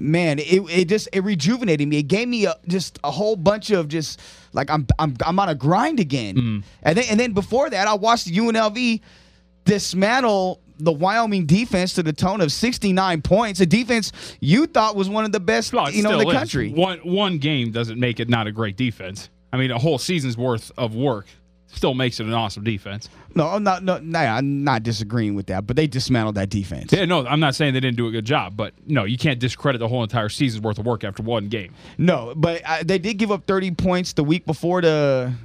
man, it rejuvenated me. It gave me just a whole bunch of just like I'm on a grind again. And then before that, I watched UNLV dismantle the Wyoming defense to the tone of 69 points. A defense you thought was one of the best, in the country. One game doesn't make it not a great defense. I mean, a whole season's worth of work still makes it an awesome defense. No, I'm not disagreeing with that, but they dismantled that defense. Yeah, no, I'm not saying they didn't do a good job, but no, you can't discredit the whole entire season's worth of work after one game. No, but they did give up 30 points the week before not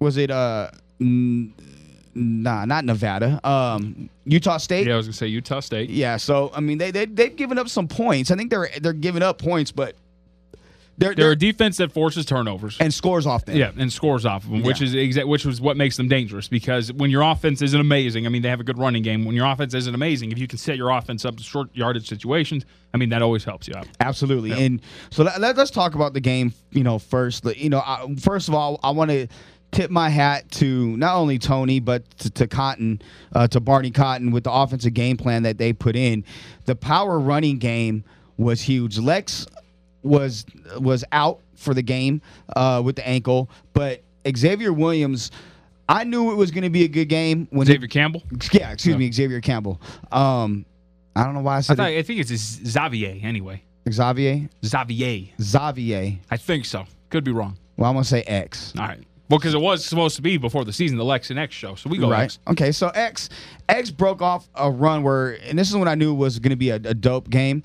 Nevada. Utah State. Yeah, I was gonna say Utah State. Yeah, so I mean they've given up some points. I think they're giving up points, but they're a defense that forces turnovers and scores off them. Yeah, and scores off of them, which was what makes them dangerous. Because when your offense isn't amazing, I mean they have a good running game. When your offense isn't amazing, if you can set your offense up to short yardage situations, I mean that always helps you out. Absolutely. Yeah. And so let's talk about the game. First. First of all, I want to tip my hat to not only Tony but to Cotton, to Barney Cotton with the offensive game plan that they put in. The power running game was huge. Lex was out for the game with the ankle, but Xavier Williams, I knew it was going to be a good game when Xavier Campbell. Yeah, excuse me, Xavier Campbell. I don't know why I said. I think it's Xavier anyway. Xavier. I think so. Could be wrong. Well, I'm gonna say X. All right. Well, because it was supposed to be before the season, the Lex and X show. So we go right. X. Okay, so X broke off a run where, and this is when I knew it was going to be a dope game.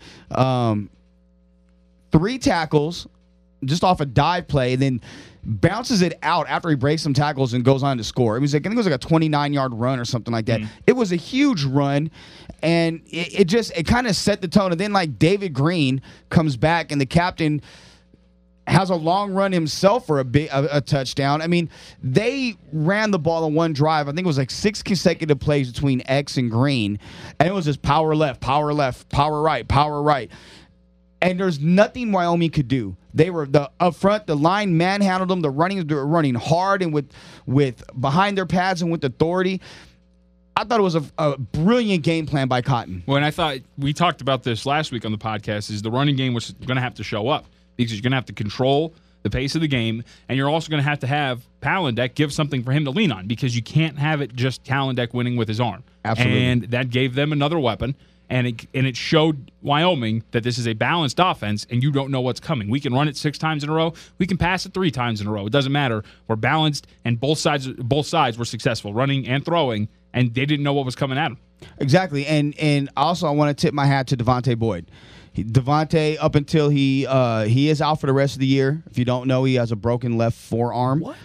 3 tackles just off a dive play, and then bounces it out after he breaks some tackles and goes on to score. I think it was like a 29-yard run or something like that. It was a huge run, and it kind of set the tone. And then like David Green comes back, and the captain has a long run himself for a touchdown. I mean, they ran the ball on one drive. I think it was like 6 consecutive plays between X and Green, and it was just power left, power right, power right. And there's nothing Wyoming could do. They were up front. The line manhandled them. They were running hard and with behind their pads and with authority. I thought it was a brilliant game plan by Cotton. Well, and I thought we talked about this last week on the podcast. Is the running game was going to have to show up because you're going to have to control the pace of the game, and you're also going to have Palandek give something for him to lean on because you can't have it just Palandek winning with his arm. Absolutely. And that gave them another weapon. And it showed Wyoming that this is a balanced offense, and you don't know what's coming. We can run it 6 times in a row. We can pass it 3 times in a row. It doesn't matter. We're balanced, and both sides were successful, running and throwing, and they didn't know what was coming at them. Exactly. And also I want to tip my hat to Devontae Boyd. Devontae, up until he is out for the rest of the year. If you don't know, he has a broken left forearm. What?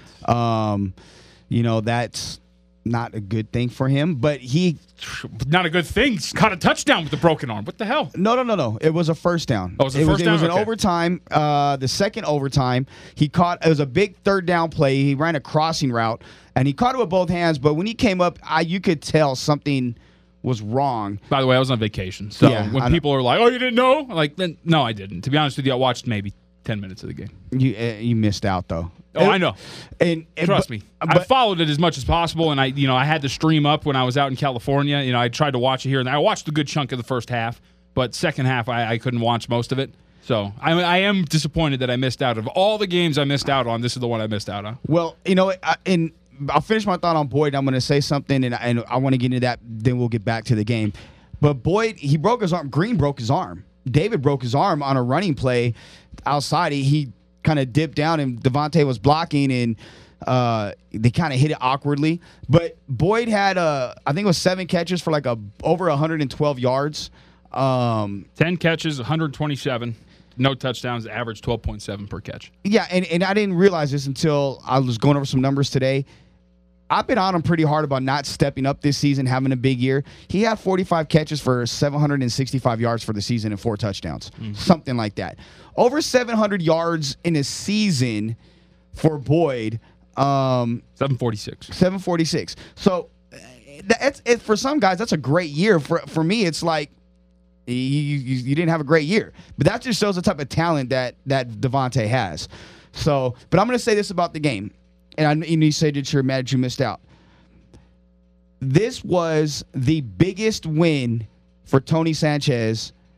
That's not a good thing for him, but not a good thing. He's caught a touchdown with a broken arm. What the hell? No. It was a first down. Oh, it was a first down? It was an Okay. overtime. The second overtime, it was a big third down play. He ran a crossing route, and he caught it with both hands, but when he came up, you could tell something was wrong. By the way, I was on vacation, so Yeah, when people are like, "Oh, you didn't know?" Then no, I didn't. To be honest with you, I watched maybe 10 minutes of the game. You missed out, though. I know. And Trust me, I followed it as much as possible, and I had the stream up when I was out in California. I tried to watch it here, and I watched a good chunk of the first half, but second half I couldn't watch most of it. So I am disappointed that I missed out. Of all the games I missed out on, this is the one I missed out on. Well, and I'll finish my thought on Boyd. I'm going to say something, and I want to get into that. Then we'll get back to the game. But Boyd, he broke his arm. Green broke his arm. David broke his arm on a running play outside. He kind of dipped down, and Devontae was blocking, and they kind of hit it awkwardly. But Boyd had, I think it was 7 catches for over 112 yards. 10 catches, 127. No touchdowns, average 12.7 per catch. Yeah, and I didn't realize this until I was going over some numbers today. I've been on him pretty hard about not stepping up this season, having a big year. He had 45 catches for 765 yards for the season and 4 touchdowns, something like that. Over 700 yards in a season for Boyd. 746. 746. So for some guys, that's a great year. For me, it's like you didn't have a great year. But that just shows the type of talent that Devontae has. So, but I'm going to say this about the game. And you said that you're mad that you missed out. This was the biggest win for Tony Sanchez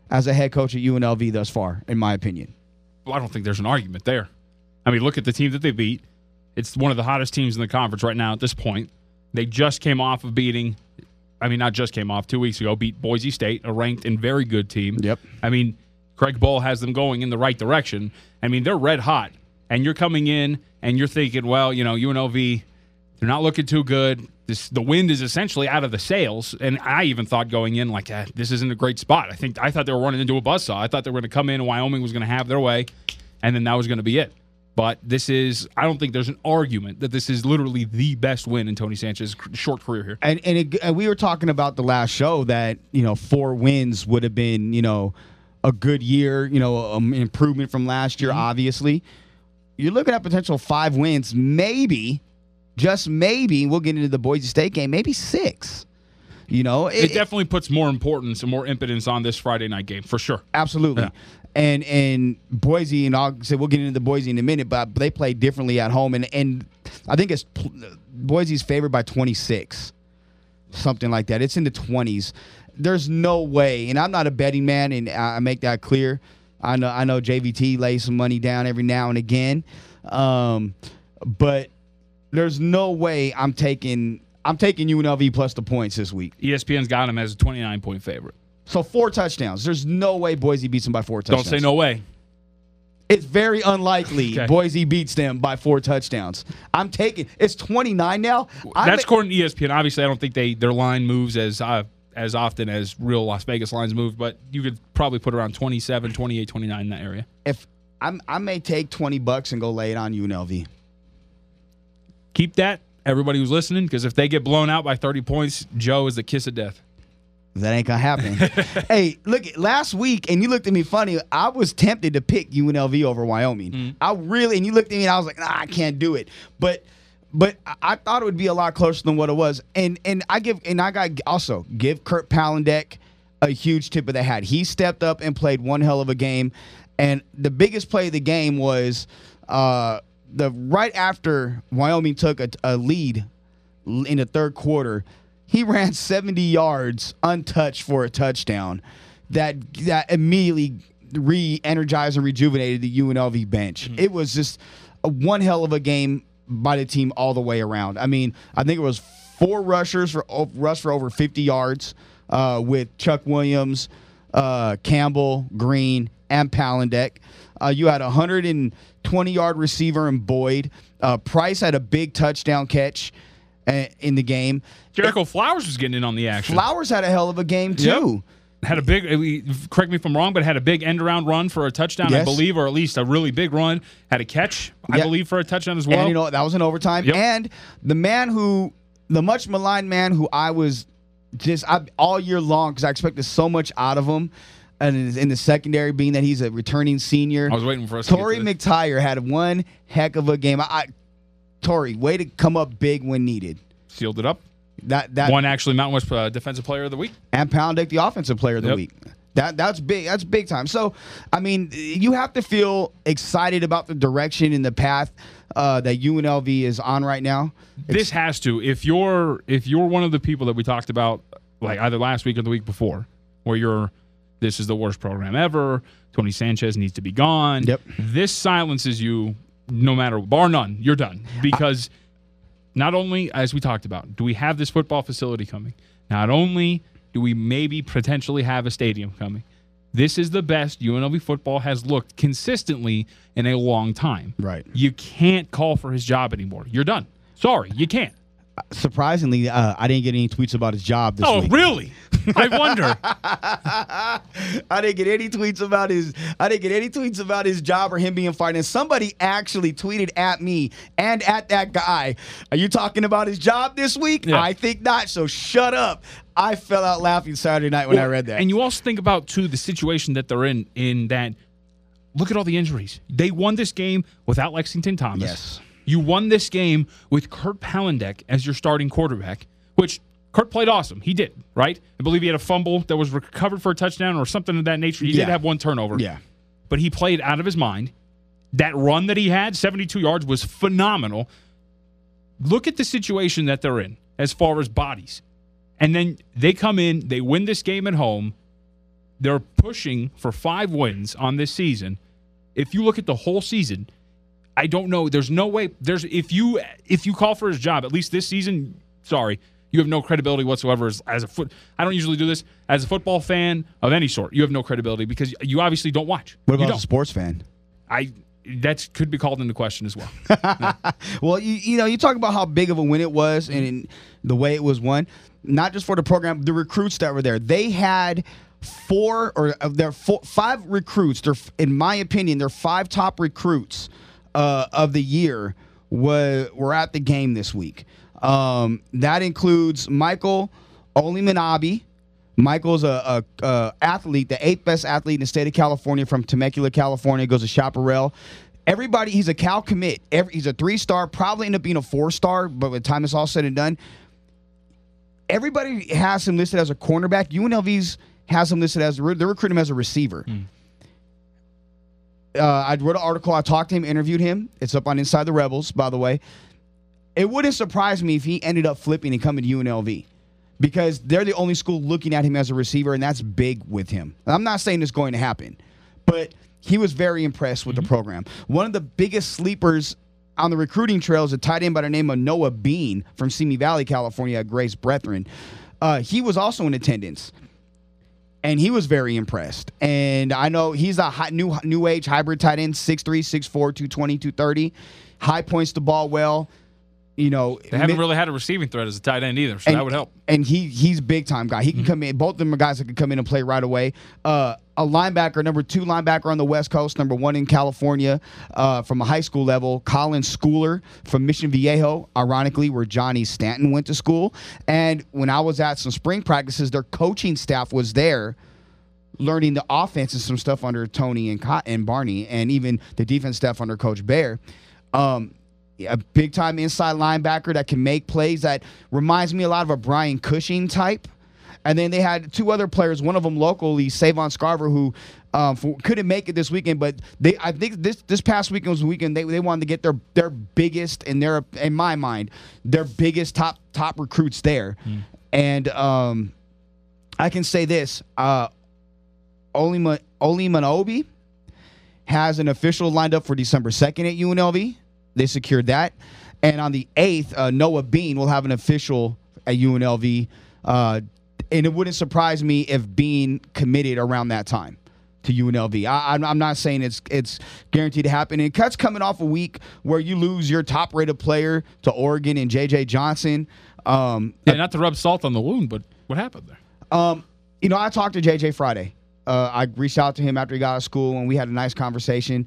as a head coach at UNLV thus far, in my opinion. Well, I don't think there's an argument there. I mean, look at the team that they beat. It's one of the hottest teams in the conference right now at this point. They just came off of beating, not just came off, 2 weeks ago, beat Boise State, a ranked and very good team. Yep. I mean, Craig Bull has them going in the right direction. I mean, they're red hot. And you're coming in and you're thinking, well, UNLV, they're not looking too good. The wind is essentially out of the sails. And I even thought going in, like, this isn't a great spot. I thought they were running into a buzzsaw. I thought they were going to come in and Wyoming was going to have their way, and then that was going to be it. But I don't think there's an argument that this is literally the best win in Tony Sanchez's short career here. And we were talking about the last show that, 4 wins would have been, a good year, an improvement from last year, obviously. You're looking at potential 5 wins, maybe, just maybe, we'll get into the Boise State game, maybe 6. It definitely puts more importance and more impotence on this Friday night game, for sure. Absolutely. Yeah. And Boise, and I'll say we'll get into Boise in a minute, but they play differently at home. And I think Boise's favored by 26, something like that. It's in the 20s. There's no way, and I'm not a betting man, and I make that clear. I know JVT lays some money down every now and again, but there's no way I'm taking UNLV plus the points this week. ESPN's got him as a 29-point favorite. So 4 touchdowns. There's no way Boise beats them by 4 touchdowns. Don't say no way. It's very unlikely Boise beats them by 4 touchdowns. It's 29 now. That's according to ESPN. Obviously, I don't think their line moves as often as real Las Vegas lines move, but you could probably put around 27, 28, 29 in that area. If I may take $20 and go lay it on UNLV. Keep that, everybody who's listening, because if they get blown out by 30 points, Joe is the kiss of death. That ain't gonna happen. Hey, look, last week, and you looked at me funny. I was tempted to pick UNLV over Wyoming. And you looked at me, and I was like, I can't do it. But I thought it would be a lot closer than what it was. And I give Kurt Palandek a huge tip of the hat. He stepped up and played one hell of a game. And the biggest play of the game was right after Wyoming took a lead in the third quarter. He ran 70 yards untouched for a touchdown that immediately re-energized and rejuvenated the UNLV bench. It was just one hell of a game by the team all the way around. I mean, I think it was 4 rushers for over 50 yards with Chuck Williams, Campbell, Green, and Palandek. You had a 120-yard receiver in Boyd. Price had a big touchdown catch in the game. Jericho Flowers was getting in on the action. Flowers had a hell of a game, too. Yep. Had a big, correct me if I'm wrong, but had a big end-around run for a touchdown, yes. I believe, or at least a really big run. Had a catch, I believe, for a touchdown as well. And, that was in overtime. Yep. And the much maligned man who I was all year long, because I expected so much out of him, and in the secondary, being that he's a returning senior. I was waiting for us Torrey McTyer had one heck of a game. Torrey, way to come up big when needed. Sealed it up. That won actually Mountain West Defensive Player of the Week. And Palandek, the Offensive Player of the Week. That's big. That's big time. So, I mean, you have to feel excited about the direction and the path that UNLV is on right now. This has to. If you're one of the people that we talked about, like either last week or the week before, where this is the worst program ever, Tony Sanchez needs to be gone. Yep. This silences you, no matter, bar none. You're done. Because not only, as we talked about, do we have this football facility coming, not only do we maybe potentially have a stadium coming, this is the best UNLV football has looked consistently in a long time. Right. You can't call for his job anymore. You're done. Sorry, you can't. Surprisingly, I didn't get any tweets about his job this week. Oh, really? I wonder. I didn't get any tweets about his job or him being fired. And somebody actually tweeted at me and at that guy, "Are you talking about his job this week?" Yeah. I think not. So shut up. I fell out laughing Saturday night when I read that. And you also think about too the situation that they're in that. Look at all the injuries. They won this game without Lexington Thomas. Yes. You won this game with Kurt Palandek as your starting quarterback, which Kurt played awesome. He did, right? I believe he had a fumble that was recovered for a touchdown or something of that nature. He did have one turnover. Yeah. But he played out of his mind. That run that he had, 72 yards, was phenomenal. Look at the situation that they're in as far as bodies. And then they come in, they win this game at home. They're pushing for 5 wins on this season. If you look at the whole season, I don't know. There's no way. If you call for his job, at least this season, sorry, you have no credibility whatsoever as a foot. I don't usually do this as a football fan of any sort. You have no credibility because you obviously don't watch. What about a sports fan? That could be called into question as well. Well, you talk about how big of a win it was and the way it was won. Not just for the program, the recruits that were there. They had 5 recruits. In my opinion, their 5 top recruits of the year were at the game this week. That includes Michael Olimanabi. Michael's a athlete, the 8th best athlete in the state of California from Temecula, California. Goes to Chaparral. Everybody, he's a Cal commit. He's a 3-star, probably end up being a 4-star, but by the time it's all said and done, everybody has him listed as a cornerback. UNLV's has him listed as they're recruiting him as a receiver. I wrote an article. I talked to him, interviewed him. It's up on Inside the Rebels, by the way. It wouldn't surprise me if he ended up flipping and coming to UNLV because they're the only school looking at him as a receiver, and that's big with him. I'm not saying it's going to happen, but he was very impressed with the program. One of the biggest sleepers on the recruiting trail is a tight end by the name of Noah Bean from Simi Valley, California at Grace Brethren. He was also in attendance. And he was very impressed. And I know he's a new age hybrid tight end, 6'3", 6'4", 220, 230. High points the ball well. They haven't really had a receiving threat as a tight end either, so that would help. And he's a big-time guy. He can come in. Both of them are guys that can come in and play right away. A linebacker, number 2 linebacker on the West Coast, number 1 in California from a high school level, Colin Schooler from Mission Viejo, ironically, where Johnny Stanton went to school. And when I was at some spring practices, their coaching staff was there learning the offense and some stuff under Tony and Barney, and even the defense staff under Coach Bear. A big-time inside linebacker that can make plays that reminds me a lot of a Brian Cushing type. And then they had 2 other players, one of them locally, Savon Scarver, who couldn't make it this weekend. But I think this past weekend was the weekend they wanted to get their biggest, in my mind, their biggest top recruits there. And I can say this, Oli Manobi has an official lined up for December 2nd at UNLV. They secured that. And on the 8th, Noah Bean will have an official at UNLV. And it wouldn't surprise me if Bean committed around that time to UNLV. I'm not saying it's guaranteed to happen. And Cut's coming off a week where you lose your top-rated player to Oregon and J.J. Johnson. Not to rub salt on the wound, but what happened there? I talked to J.J. Friday. I reached out to him after he got out of school, and we had a nice conversation.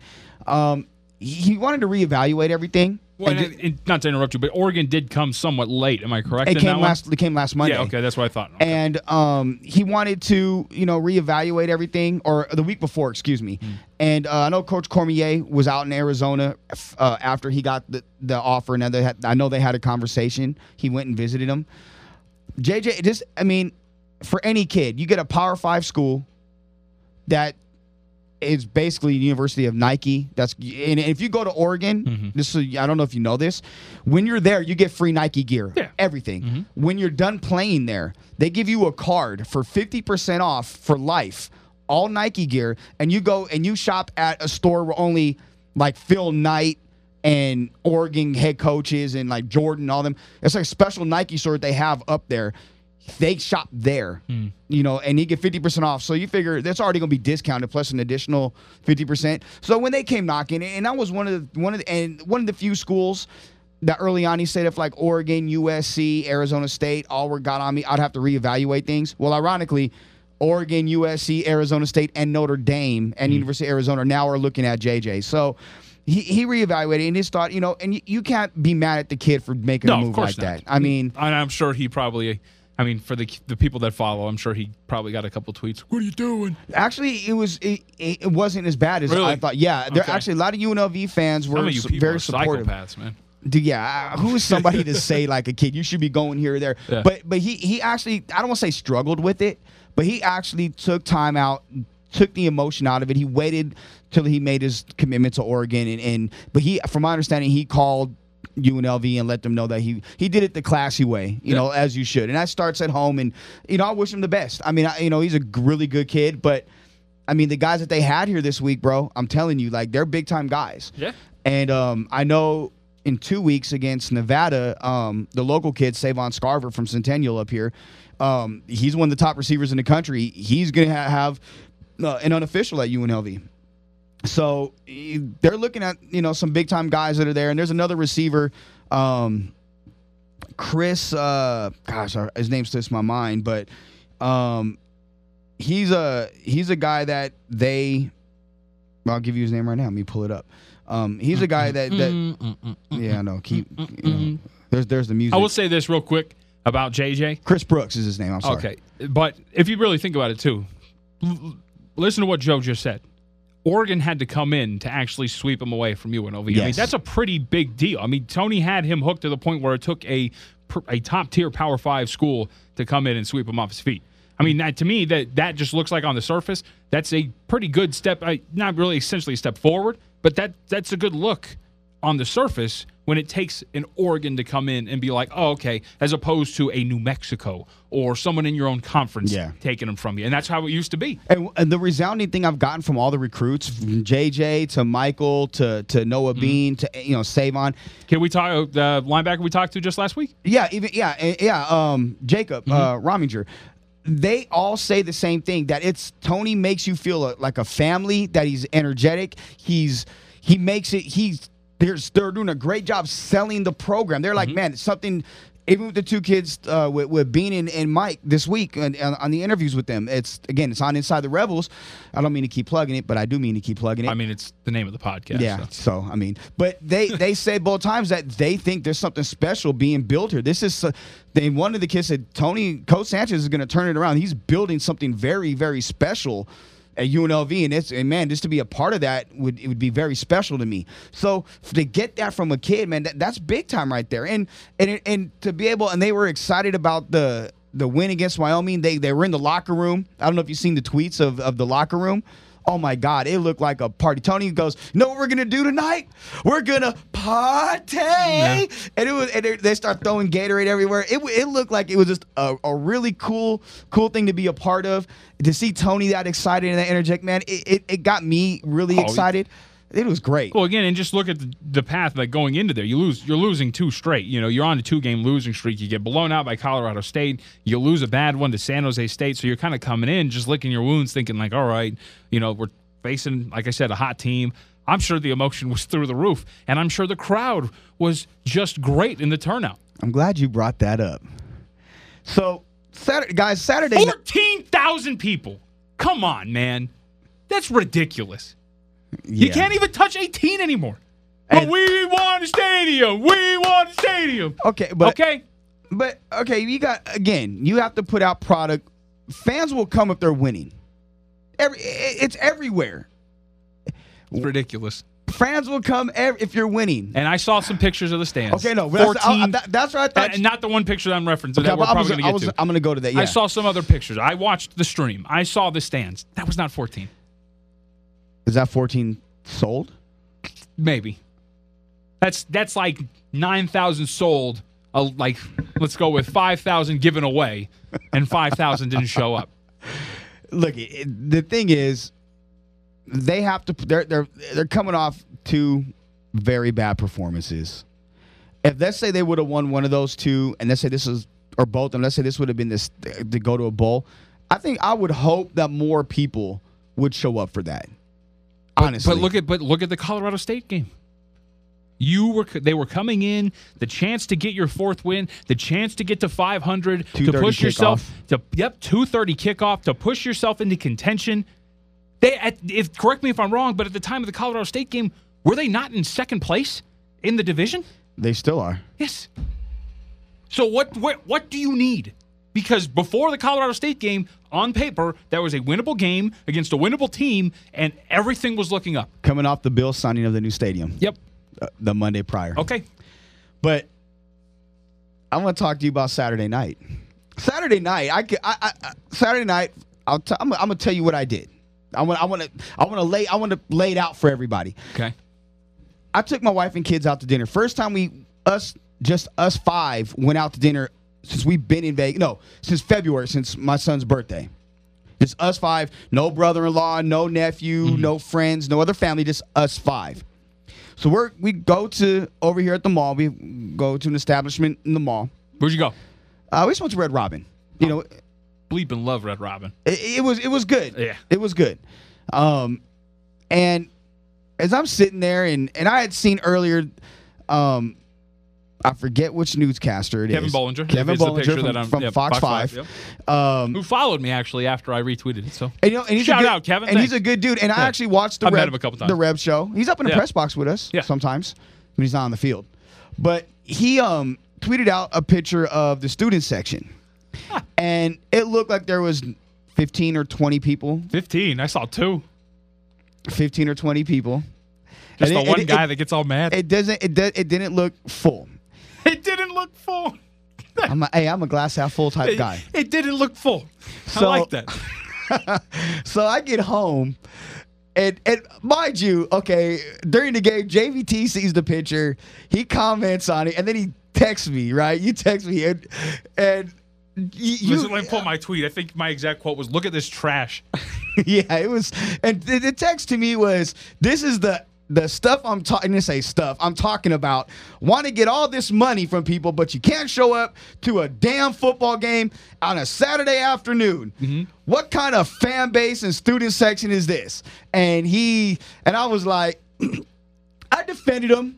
He wanted to reevaluate everything. Well, not to interrupt you, but Oregon did come somewhat late. Am I correct? It came last Monday. Yeah, okay, that's what I thought. Okay. And he wanted to, reevaluate everything, or the week before, excuse me. And I know Coach Cormier was out in Arizona after he got the offer, and I know they had a conversation. He went and visited him. JJ, for any kid, you get a Power 5 school that is basically the University of Nike. And if you go to Oregon, I don't know if you know this, when you're there, you get free Nike gear, everything. When you're done playing there, they give you a card for 50% off for life, all Nike gear, and you go and you shop at a store where only like Phil Knight and Oregon head coaches and like Jordan, all them. It's like a special Nike store that they have up there. They shop there, and you get 50% off. So you figure that's already going to be discounted plus an additional 50%. So when they came knocking, and that was one of the few schools that early on he said if like Oregon, USC, Arizona State all got on me, I'd have to reevaluate things. Well, ironically, Oregon, USC, Arizona State, and Notre Dame and University of Arizona now are looking at JJ. So he reevaluated and his thought, and you can't be mad at the kid for making a move like that. And I'm sure he probably. For the people that follow, I'm sure he probably got a couple tweets. What are you doing? Actually, it wasn't as bad as I thought. Yeah, there actually a lot of UNLV fans were very supportive. Psychopaths, man. Yeah, who is somebody to say like a kid you should be going here or there? Yeah. But he actually, I don't want to say struggled with it, but he actually took time out, took the emotion out of it. He waited till he made his commitment to Oregon, but from my understanding, he called UNLV and let them know that he did it the classy way, you know, as you should. And that starts at home. And, you know, I wish him the best. I mean, he's a really good kid. But, I mean, the guys that they had here this week, bro, I'm telling you, like, they're big-time guys. Yeah. And I know in 2 weeks against Nevada, the local kid, Savon Scarver from Centennial up here, he's one of the top receivers in the country. He's going to have an unofficial at UNLV. So they're looking at, you know, some big-time guys that are there. And there's another receiver, Chris, his name slips my mind, but he's a guy that I'll give you his name right now. Let me pull it up. He's a guy that yeah, I know. There's the music. I will say this real quick about JJ. Chris Brooks is his name. I'm sorry. Okay, but if you really think about it too, listen to what Joe just said. Oregon had to come in to actually sweep him away from UNLV. Yes. I mean, that's a pretty big deal. I mean, Tony had him hooked to the point where it took a top-tier Power 5 school to come in and sweep him off his feet. I mean, to me, that just looks like on the surface, that's a pretty good step, not really essentially a step forward, but that's a good look on the surface when it takes an Oregon to come in and be like, oh, okay, as opposed to a New Mexico or someone in your own conference taking them from you. And that's how it used to be. And the resounding thing I've gotten from all the recruits, from JJ to Michael to Noah Bean to, you know, Savon. Can we talk the linebacker we talked to just last week? Jacob Rominger. They all say the same thing, that it's Tony makes you feel like a family, that he's energetic. They're doing a great job selling the program. They're like, man, it's something. Even with the two kids, with Bean and Mike this week on the interviews with them, it's on Inside the Rebels. I don't mean to keep plugging it, but I do mean to keep plugging it. I mean, it's the name of the podcast. Yeah. So I mean, but they say both times that they think there's something special being built here. This is one of the kids said Coach Sanchez is going to turn it around. He's building something very, very special at UNLV, and man, just to be a part of that would be very special to me. So to get that from a kid, man, that's big time right there. And to be able, and they were excited about the win against Wyoming. They were in the locker room. I don't know if you've seen the tweets of the locker room. Oh my God, it looked like a party. Tony goes, "You know what we're gonna do tonight? We're gonna party!" Yeah. And they start throwing Gatorade everywhere. It looked like it was just a really cool thing to be a part of. To see Tony that excited and that energetic, man, it got me really excited. It was great. Well, again, and just look at the path like going into there. You're losing 2 straight. You know, you're on a 2-game losing streak. You get blown out by Colorado State. You lose a bad one to San Jose State. So you're kind of coming in, just licking your wounds, thinking like, all right, you know, we're facing, like I said, a hot team. I'm sure the emotion was through the roof, and I'm sure the crowd was just great in the turnout. I'm glad you brought that up. So, Saturday 14,000 people. Come on, man. That's ridiculous. Yeah. You can't even touch 18 anymore. But we want a stadium. We want a stadium. Okay, but you have to put out product. Fans will come if they're winning. It's everywhere. It's ridiculous. Fans will come if you're winning. And I saw some pictures of the stands. Okay, no, 14, that's what I thought. And not the one picture that I'm referencing. Okay, that we're probably going to get to. I'm going to go to that. Yeah. I saw some other pictures. I watched the stream. I saw the stands. That was not 14. Is that 14 sold? Maybe. That's like 9,000 sold. Like, let's go with 5,000 given away, and 5,000 didn't show up. Look, the thing is, they have to. They're coming off 2 very bad performances. If let's say they would have won one of those 2, and let's say this is or both, and let's say this would have been this to go to a bowl, I would hope that more people would show up for that. Honestly, but look at the Colorado State game. They were coming in, the chance to get your 4th win, the chance to get to 500, to push yourself to 2:30 kickoff, to push yourself into contention. Correct me if I'm wrong, but at the time of the Colorado State game, were they not in 2nd place in the division? They still are. Yes. So what do you need? Because before the Colorado State game, on paper, that was a winnable game against a winnable team, and everything was looking up. Coming off the Bills signing of the new stadium. Yep. The Monday prior. Okay. But I want to talk to you about Saturday night. Saturday night, I'm gonna tell you what I did. I want to lay it out for everybody. Okay. I took my wife and kids out to dinner. First time just us 5 went out to dinner since we've been in Vegas. No, since February, since my son's birthday. Just us 5, no brother-in-law, no nephew, no friends, no other family, just us 5. So we go to over here at the mall. We go to an establishment in the mall. Where'd you go? We just went to Red Robin. You know, Bleeping love Red Robin. It was good. Yeah. It was good. And as I'm sitting there, and I had seen earlier, I forget which newscaster it Kevin is. Bollinger. Kevin It's the Bollinger picture from Fox 5. Yep. Who followed me actually after I retweeted it. So And he's shout a good, out, Kevin. And Thanks. he's a good dude. And I actually watched I've met him a couple times. the Reb show. He's up in the press box with us sometimes when he's not on the field. But he tweeted out a picture of the student section. And it looked like there was 15 or 20 people. 15. I saw 2. 15 or 20 people. Just And the one guy that gets all mad. It didn't look full. It didn't look full. I'm a glass half full type guy. It didn't look full. So- I like that. So I get home, and mind you, okay, during the game, JVT sees the picture, he comments on it, and then he texts me, right? You text me, and you Listen, let me pull my tweet. I think my exact quote was, "Look at this trash." yeah, it was, and the text to me was, "This is the stuff I'm talking." To say stuff I'm talking about. Want to get all this money from people, but you can't show up to a damn football game on a Saturday afternoon. Mm-hmm. What kind of fan base and student section is this? And I was like, I defended him.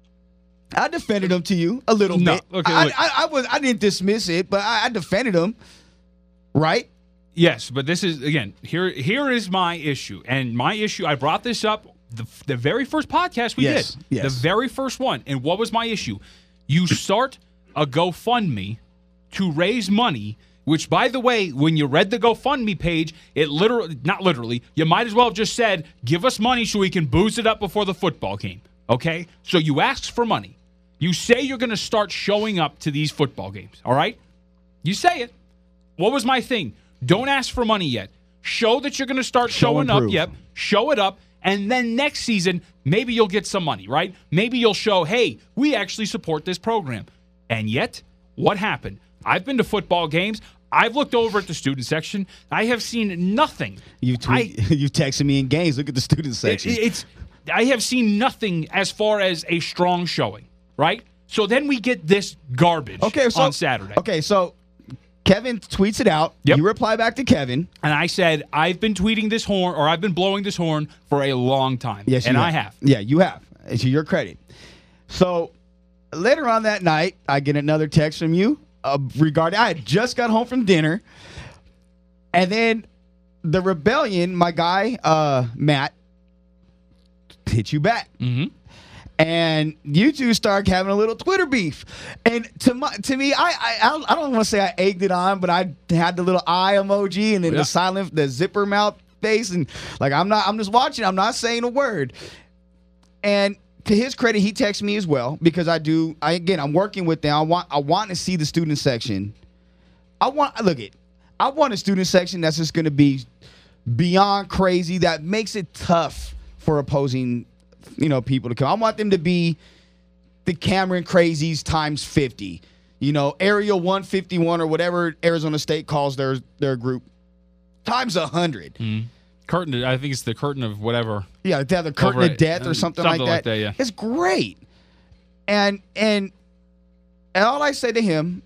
I defended him to you a little bit. Okay, I didn't dismiss it, but I defended him. Right? Yes, but this is again here is my issue, and my issue. I brought this up the very first podcast we did, yes. the very first one. And what was my issue? You start a GoFundMe to raise money. Which, by the way, when you read the GoFundMe page, it not literally, you might as well have just said, "Give us money so we can booze it up before the football game." Okay, so you ask for money. You say you're going to start showing up to these football games, all right? You say it. What was my thing? Don't ask for money yet. Show that you're going to start showing up. Yep. Show it up. And then next season, maybe you'll get some money, right? Maybe you'll show, hey, we actually support this program. And yet, what happened? I've been to football games. I've looked over at the student section. I have seen nothing. You've texted me in games. Look at the student section. I have seen nothing as far as a strong showing. Right? So then we get this garbage on Saturday. Okay, so Kevin tweets it out. Yep. You reply back to Kevin. And I said, I've been tweeting this horn, or I've been blowing this horn for a long time. Yes, and I have. Yeah, you have. It's to your credit. So later on that night, I get another text from you regarding, I had just got home from dinner. And then the Rebellion, my guy, Matt, hit you back. Mm-hmm. And you two start having a little Twitter beef. And to me, I don't want to say I egged it on, but I had the little eye emoji and then the zipper mouth face, and like I'm just watching. I'm not saying a word. And to his credit, he texted me as well because I'm working with them. I want to see the student section. I want a student section that's just going to be beyond crazy, that makes it tough for opposing people to come. I want them to be the Cameron Crazies times 50. Area 151 or whatever Arizona State calls their group times 100. Mm. Curtain, I think it's the curtain of whatever. Yeah, they have the curtain of death or something like that. Yeah. It's great. And all I said to him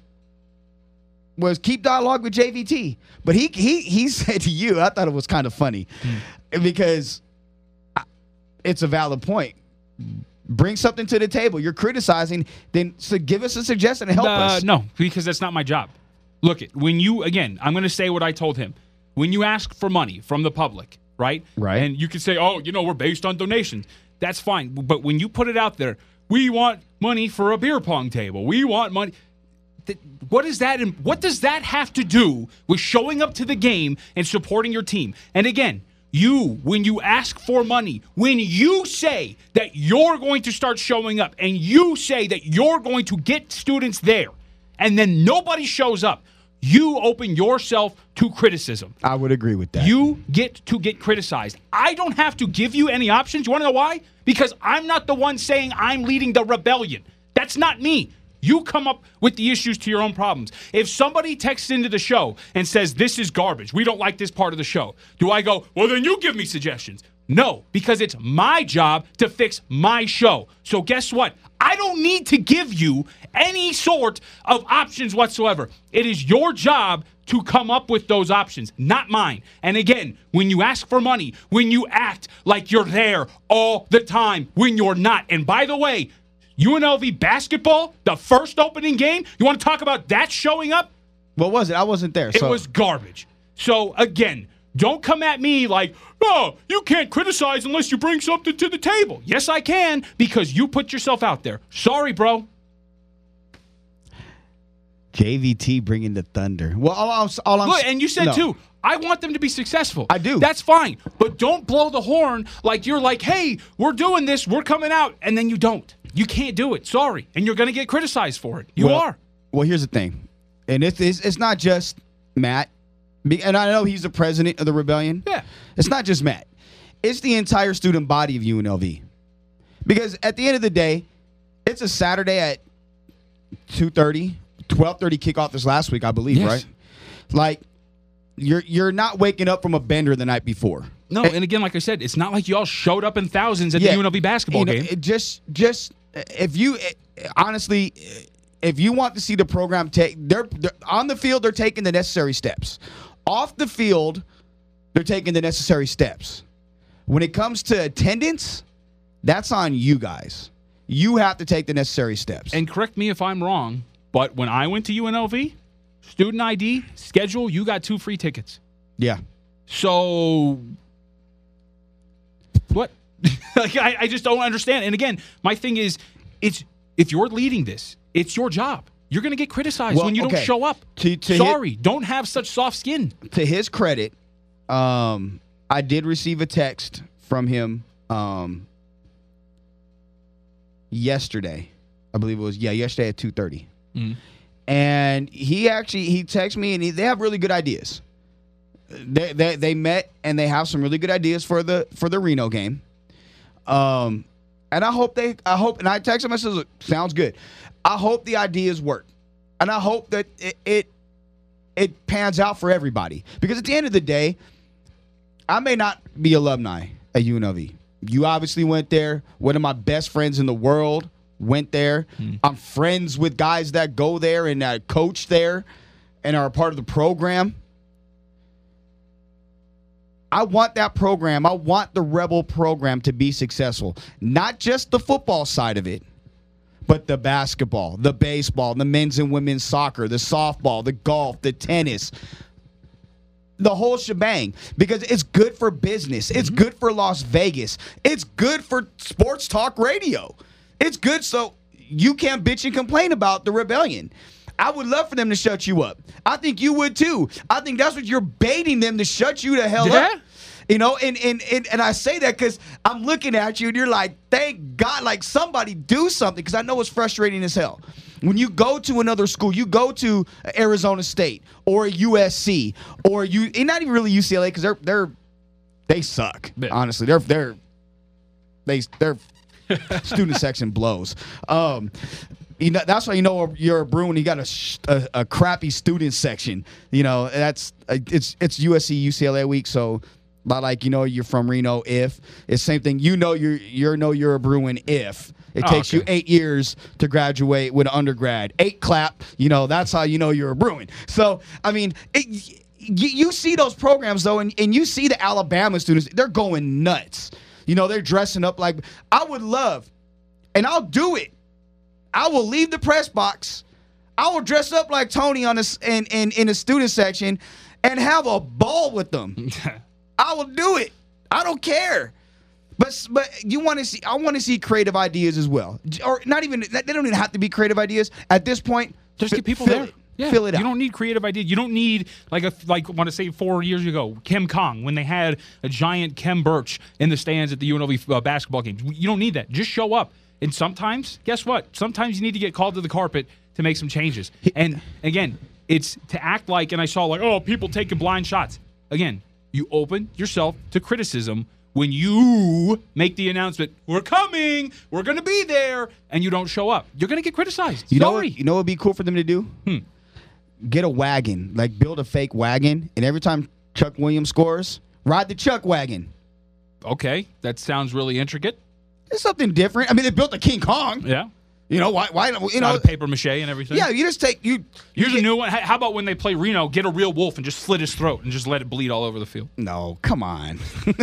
was keep dialogue with JVT. But he said to you, I thought it was kind of funny because it's a valid point. Bring something to the table. You're criticizing, then give us a suggestion and help us. No, because that's not my job. Look, I'm going to say what I told him. When you ask for money from the public, right? Right. And you can say, we're based on donations. That's fine. But when you put it out there, we want money for a beer pong table. We want money. What does that have to do with showing up to the game and supporting your team? And again, when you ask for money, when you say that you're going to start showing up and you say that you're going to get students there, and then nobody shows up, you open yourself to criticism. I would agree with that. You get to get criticized. I don't have to give you any options. You want to know why? Because I'm not the one saying I'm leading the rebellion. That's not me. You come up with the issues to your own problems. If somebody texts into the show and says, this is garbage, we don't like this part of the show, do I go, well, then you give me suggestions? No, because it's my job to fix my show. So guess what? I don't need to give you any sort of options whatsoever. It is your job to come up with those options, not mine. And again, when you ask for money, when you act like you're there all the time, when you're not. And by the way, UNLV basketball, the first opening game, you want to talk about that showing up? What was it? I wasn't there. It was garbage. So, again, don't come at me like, oh, you can't criticize unless you bring something to the table. Yes, I can, because you put yourself out there. Sorry, bro. JVT bringing the thunder. Well, all I'm Look, and you said, too, I want them to be successful. I do. That's fine. But don't blow the horn like you're like, hey, we're doing this, we're coming out, and then you don't. You can't do it. Sorry. And you're going to get criticized for it. You are. Well, here's the thing. And it's not just Matt. And I know he's the president of the Rebellion. Yeah. It's not just Matt. It's the entire student body of UNLV. Because at the end of the day, it's a Saturday at 2:30, 12:30 kickoff this last week, I believe, Yes. right? Like, you're not waking up from a bender the night before. No, and again, like I said, it's not like y'all showed up in thousands at the UNLV basketball game. It just if you honestly, if you want to see the program take, they're on the field, they're taking the necessary steps. Off the field, they're taking the necessary steps. When it comes to attendance, that's on you guys. You have to take the necessary steps. And correct me if I'm wrong, but when I went to UNLV, student ID, schedule, you got 2 free tickets. Yeah. So, what? Like, I just don't understand. And again, my thing is, if you're leading this, it's your job. You're going to get criticized when you don't show up. Sorry, don't have such soft skin. To his credit, I did receive a text from him yesterday. I believe it was, yesterday at 2:30. Mm-hmm. And he texted me, and they have really good ideas. They met, and they have some really good ideas for the Reno game. And I hope, and I texted him, I said, sounds good. I hope the ideas work. And I hope that it pans out for everybody. Because at the end of the day, I may not be alumni at UNLV. You obviously went there. One of my best friends in the world went there. I'm friends with guys that go there and coach there and are a part of the program. I want that program. I want the Rebel program to be successful. Not just the football side of it, but the basketball, the baseball, the men's and women's soccer, the softball, the golf, the tennis, the whole shebang. Because it's good for business. It's good for Las Vegas. It's good for sports talk radio. It's good so you can't bitch and complain about the Rebellion. I would love for them to shut you up. I think you would too. I think that's what you're baiting them to shut you the hell up. You know, and I say that because I'm looking at you and you're like, thank God, like somebody do something, because I know it's frustrating as hell. When you go to another school, you go to Arizona State or USC or and not even really UCLA, because they suck. Honestly, their student section blows. You know, that's why you know you're a Bruin. You got a crappy student section. You know, it's USC UCLA week, so not like, you know, you're from Reno. If it's same thing, you know you're a Bruin if it takes you 8 years to graduate with an undergrad. 8 clap. You know, that's how you know you're a Bruin. So I mean, you see those programs though, and you see the Alabama students. They're going nuts. You know, they're dressing up like, I would love, and I'll do it. I will leave the press box. I will dress up like Tony in the student section and have a ball with them. I will do it. I don't care. But you want to see? I want to see creative ideas as well, or not even. They don't even have to be creative ideas at this point. Just get people there. Yeah. Fill it out. You don't need creative ideas. You don't need like I want to say 4 years ago, Kim Kong, when they had a giant Kem Birch in the stands at the UNLV basketball games. You don't need that. Just show up. And sometimes, guess what? Sometimes you need to get called to the carpet to make some changes. And again, it's to act like, and I saw like, oh, people taking blind shots. Again, you open yourself to criticism when you make the announcement, we're coming, we're going to be there, and you don't show up. You're going to get criticized. You know Sorry. what would be cool for them to do? Get a wagon, like build a fake wagon, and every time Chuck Williams scores, ride the Chuck wagon. Okay, that sounds really intricate. It's something different. I mean, they built a King Kong. Yeah. You know why? You know, Out of paper mache and everything. yeah. You just take you. Here's a new one. How about when they play Reno, get a real wolf and just slit his throat and just let it bleed all over the field? No, come on.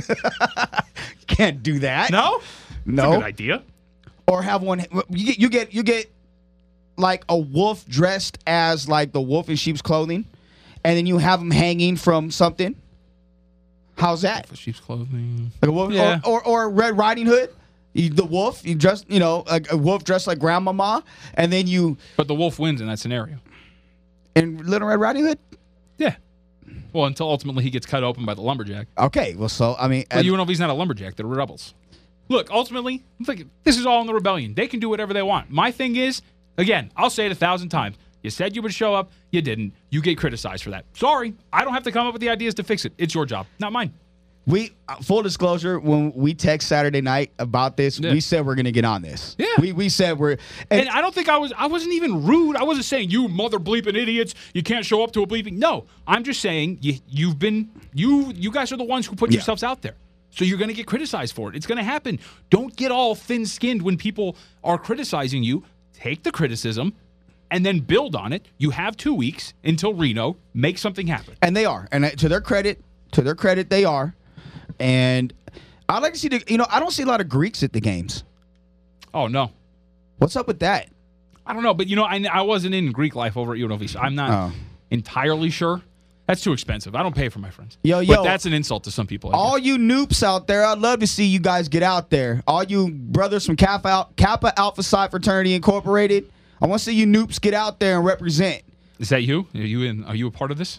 Can't do that. No? No. That's a good idea. Or have one. You get like a wolf dressed as like the wolf in sheep's clothing, and then you have him hanging from something. How's that? For sheep's clothing. Like a wolf, Yeah. or Red Riding Hood. The wolf, you dress, a wolf dressed like Grandmama, and then you But the wolf wins in that scenario. in Little Red Riding Hood. Yeah. Well, until ultimately he gets cut open by the lumberjack. Okay, well, so I mean, But you know if he's not a lumberjack, they're rebels. Look, ultimately, I'm thinking, this is all in the rebellion. They can do whatever they want. My thing is, again, I'll say it 1,000 times. You said you would show up. You didn't. You get criticized for that. Sorry. I don't have to come up with the ideas to fix it. It's your job, not mine. we full disclosure, when we text Saturday night about this, Yeah. we said we're gonna get on this. Yeah. we said we're And I don't think I wasn't even rude. I wasn't saying you mother bleeping idiots, you can't show up to a bleeping. No, I'm just saying you guys are the ones who put Yeah. yourselves out there. So you're going to get criticized for it. It's going to happen. Don't get all thin-skinned when people are criticizing you. Take the criticism and then build on it. You have 2 weeks until Reno. Make something happen. and they are, and to their credit, they are. And I like to see I don't see a lot of Greeks at the games. Oh, no. What's up with that? I don't know. But, I wasn't in Greek life over at UNLV, so I'm not Oh. entirely sure. That's too expensive. I don't pay for my friends. Yo, But that's an insult to some people. I All guess. you noops out there, I'd love to see you guys get out there. All you brothers from Kappa Alpha Psi Fraternity Incorporated, I want to see you noops get out there and represent. Is that you? Are you a part of this?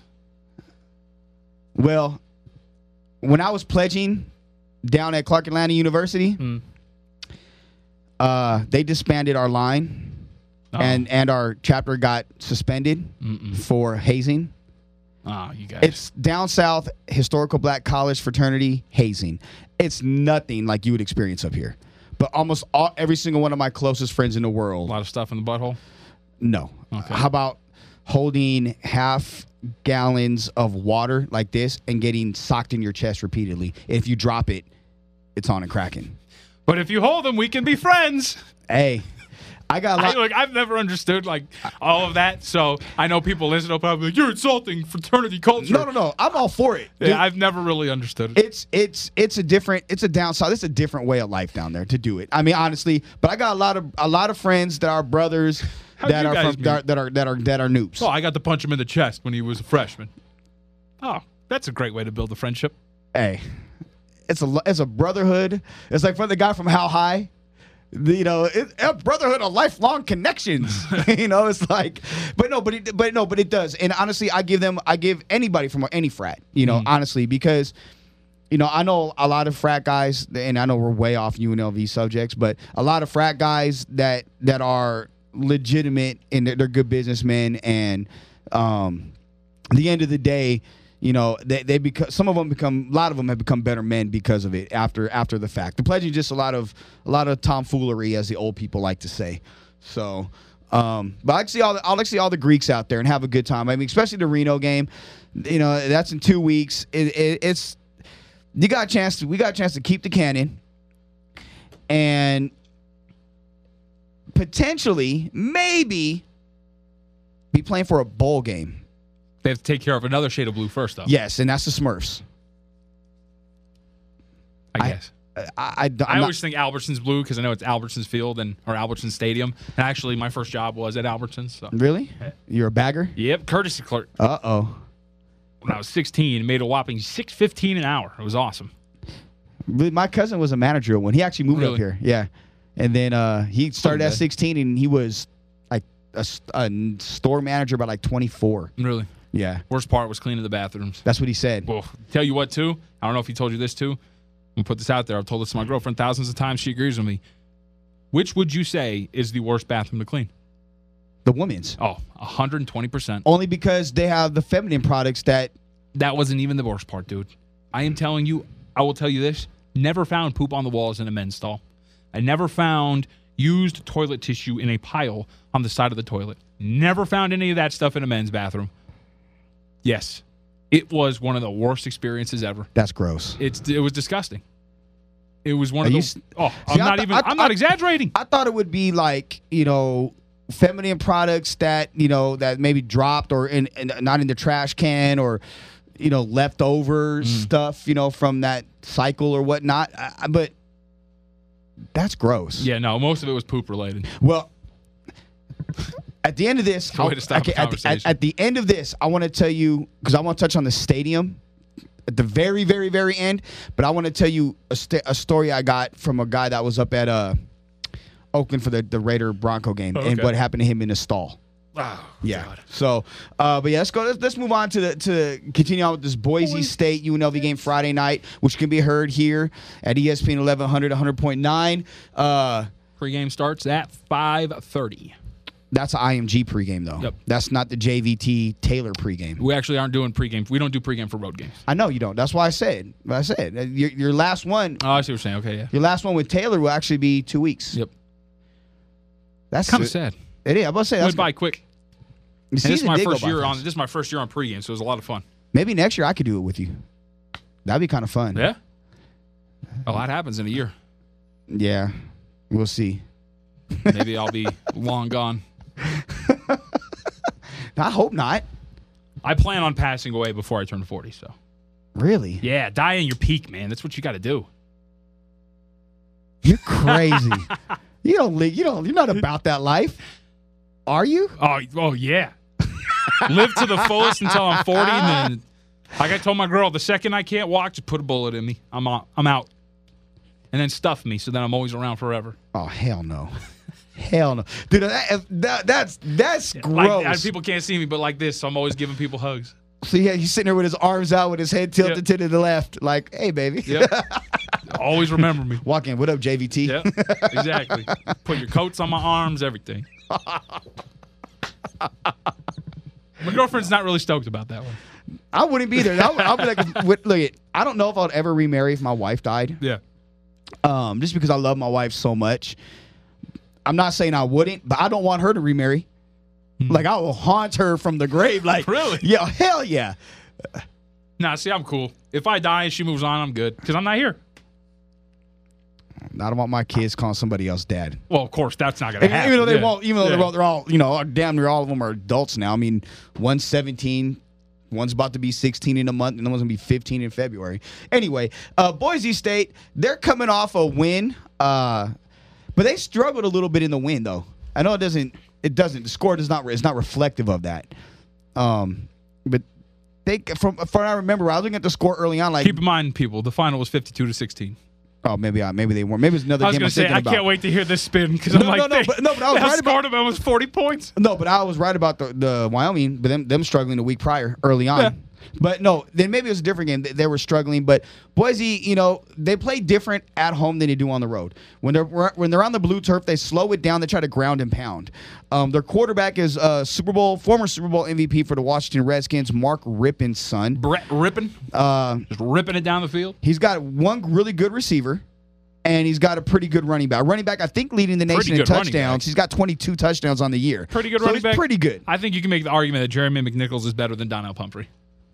Well, when I was pledging down at Clark Atlanta University, they disbanded our line, Oh. and our chapter got suspended for hazing. Ah, you guys. It's down south historical black college fraternity hazing. It's nothing like you would experience up here. But almost every single one of my closest friends in the a world, lot of stuff in the butthole. no. Okay. How about holding half gallons of water like this and getting socked in your chest repeatedly? If you drop it, it's on and cracking. But if you hold them, we can be friends. Hey, I got a lot. I've never understood all of that. So I know people listen to probably like, you're insulting fraternity culture. No. I'm all for it. Dude. Yeah, I've never really understood it. It's a downside. It's a different way of life down there to do it. I mean, honestly, but I got a lot of friends that are brothers that you are guys from meet? that are noobs. Oh, I got to punch him in the chest when he was a freshman. Oh, that's a great way to build a friendship. Hey, it's a brotherhood. It's like for the guy from How High. It's a brotherhood of lifelong connections. It's like, but it does. And honestly, I give anybody from any frat, honestly, because, I know a lot of frat guys, and I know we're way off UNLV subjects, but a lot of frat guys that are legitimate and they're good businessmen, and at the end of the day, they become, a lot of them have become better men because of it after the fact. The pledging is just a lot of tomfoolery, as the old people like to say. So, but I like to see all the Greeks out there and have a good time. I mean, especially the Reno game. That's in 2 weeks. It's we got a chance to keep the cannon and potentially maybe be playing for a bowl game. They have to take care of another shade of blue first, though. Yes, and that's the Smurfs. I guess. I always think Albertsons blue because I know it's Albertsons Field or Albertsons Stadium. And actually, my first job was at Albertsons. So. Really? You're a bagger? Yep, courtesy clerk. Uh-oh. When I was 16, made a whopping $6.15 an hour. It was awesome. My cousin was a manager when he actually moved Really? up here. Yeah. And then he started at bad. 16 and he was like a store manager by like 24. Really. Yeah. Worst part was cleaning the bathrooms. That's what he said. Well, tell you what, too. I don't know if he told you this, too. I'm going to put this out there. I've told this to my girlfriend thousands of times. She agrees with me. Which would you say is the worst bathroom to clean? The women's. Oh, 120%. Only because they have the feminine products that... That wasn't even the worst part, dude. I am telling you, I will tell you this. Never found poop on the walls in a men's stall. I never found used toilet tissue in a pile on the side of the toilet. Never found any of that stuff in a men's bathroom. Yes, it was one of the worst experiences ever. That's gross. It was disgusting. It was one Are of you those. s- Oh, See, I'm not exaggerating. I thought it would be like, feminine products that, that maybe dropped or in not in the trash can or, leftover stuff, from that cycle or whatnot. But that's gross. Yeah, no, most of it was poop related. Well, at the end of this, a way to stop a conversation. at the end of this, I want to tell you, because I want to touch on the stadium at the very, very, very end, but I want to tell you a story I got from a guy that was up at Oakland for the Raider Bronco game and Okay. what happened to him in the stall. Oh, Yeah. God. So, but yeah, let's move on to continue on with this Boise State UNLV game Friday night, which can be heard here at ESPN 1100, 100.9. Pre-game starts at 5:30. That's an IMG pregame though. Yep. That's not the JVT Taylor pregame. We actually aren't doing pregame. We don't do pregame for road games. I know you don't. That's why I said. Your last one. Oh, I see what you're saying. Okay, yeah. Your last one with Taylor will actually be 2 weeks. Yep. That's Kind of sad. It is. I'm about to say that's Went by quick. The And this is season my did go first by year on. fast. This is my first year on pregame, so it was a lot of fun. Maybe next year I could do it with you. That'd be kind of fun. Yeah. A lot happens in a year. Yeah. We'll see. Maybe I'll be long gone. I hope not. I plan on passing away before I turn 40. So Really? yeah, die in your peak, man. That's what you got to do. You're crazy. You're not about that life. Are you? Oh yeah. Live to the fullest until I'm 40, and then, like I told my girl, the second I can't walk, just put a bullet in me. I'm out. And then stuff me, so then I'm always around forever. Oh hell no. Hell no, dude. That's gross. Like, people can't see me, but like this, so I'm always giving people hugs. So yeah, he's sitting there with his arms out, with his head tilted Yep. to the left, like, "Hey, baby." Yep. Always remember me. Walk in. What up, JVT? Yep. Exactly. Put your coats on my arms, everything. My girlfriend's not really stoked about that one. I wouldn't be there. I'll be like, look, I don't know if I'd ever remarry if my wife died. Yeah. Just because I love my wife so much. I'm not saying I wouldn't, but I don't want her to remarry. Like, I will haunt her from the grave. Like, Really? Yeah, hell yeah. Nah, see, I'm cool. If I die and she moves on, I'm good because I'm not here. I don't want my kids calling somebody else dad. Well, of course, that's not gonna happen. Even though they Yeah. won't, even though Yeah. they're all, damn near all of them are adults now. I mean, one's 17, one's about to be 16 in a month, and the one's gonna be 15 in February. Anyway, Boise State, they're coming off a win, but they struggled a little bit in the win, though. I know it doesn't. The score is not. It's not reflective of that. But they, from what I remember, I was looking at the score early on, like, Keep in mind, people, the final was 52-16. oh, maybe they weren't. Maybe it's another I was game gonna I'm say, thinking I about. can't wait to hear this spin because I'm No, like, but I was right about- scored them almost 40 points. No, but I was right about the Wyoming, but them struggling the week prior, early on. Yeah. But no, then maybe it was a different game. They were struggling, but Boise, they play different at home than they do on the road. When they're on the blue turf, they slow it down. They try to ground and pound. Their quarterback is former Super Bowl MVP for the Washington Redskins, Mark Rippon's son. Brett Rippin, just ripping it down the field. He's got one really good receiver. And he's got a pretty good running back. Running back, I think, leading the nation in good running touchdowns. back. He's got 22 touchdowns on the year. Pretty good So running he's back. pretty good. I think you can make the argument that Jeremy McNichols is better than Donnell Pumphrey.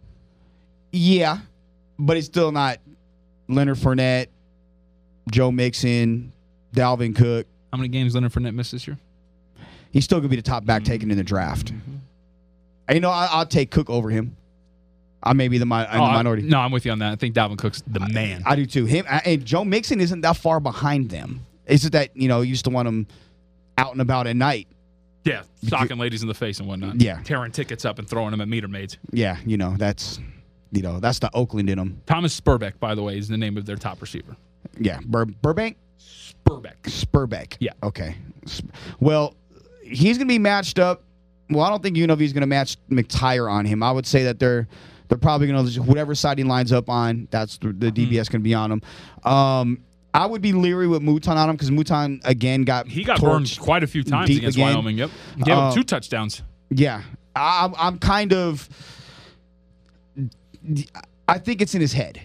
Yeah, but it's still not Leonard Fournette, Joe Mixon, Dalvin Cook. How many games Leonard Fournette missed this year? He's still going to be the top back taken in the draft. And, I'll take Cook over him. I may be the minority. No, I'm with you on that. I think Dalvin Cook's the man. I do too. And Joe Mixon isn't that far behind them. It's just that, you used to want him out and about at night. Yeah, socking ladies in the face and whatnot. Yeah. Tearing tickets up and throwing them at meter maids. Yeah, that's the Oakland in them. Thomas Spurbeck, by the way, is the name of their top receiver. Yeah, Burbank? Spurbeck. Yeah. Okay. Well, he's going to be matched up. Well, I don't think UNLV is going to match McTire on him. I would say that they're probably going to, whatever side he lines up on, that's the DBS going to be on him. I would be leery with Mouton on him because Mouton, again, got burned quite a few times deep against again. Wyoming. Yep. Gave up 2 touchdowns. Yeah. I'm kind of – I think it's in his head.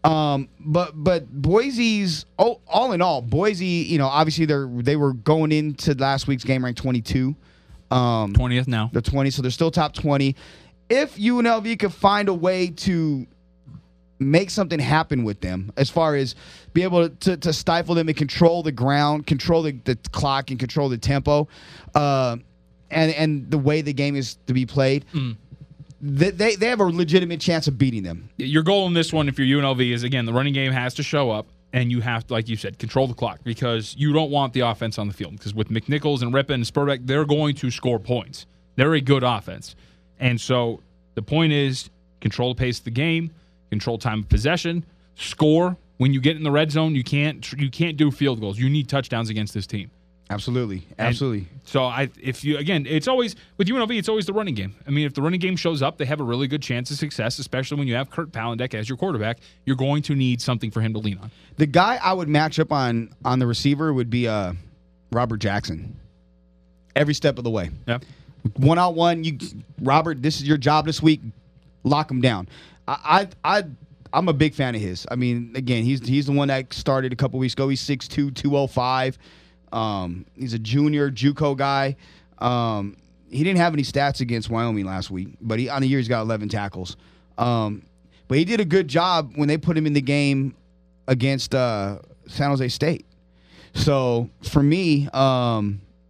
But Boise's all in all, Boise, obviously they were going into last week's game ranked 22. 20th now. They're 20, so they're still top 20. If UNLV could find a way to make something happen with them, as far as be able to stifle them and control the ground, control the clock, and control the tempo, and the way the game is to be played, they have a legitimate chance of beating them. Your goal in this one, if you're UNLV, is, again, the running game has to show up, and you have to, like you said, control the clock, because you don't want the offense on the field. Because with McNichols and Rippon and Spurbeck, they're going to score points. They're a good offense. And so the point is control the pace of the game, control time of possession, score. When you get in the red zone, you can't do field goals. You need touchdowns against this team. Absolutely. So it's always with UNLV, it's always the running game. I mean, if the running game shows up, they have a really good chance of success, especially when you have Kurt Palandek as your quarterback. You're going to need something for him to lean on. The guy I would match up on the receiver would be Robert Jackson. Every step of the way. Yeah. 1-on-1, Robert, this is your job this week. Lock him down. I'm a big fan of his. I mean, again, he's the one that started a couple weeks ago. He's 6'2", 205. He's a junior JUCO guy. He didn't have any stats against Wyoming last week, but on the year he's got 11 tackles. But he did a good job when they put him in the game against San Jose State. So for me, I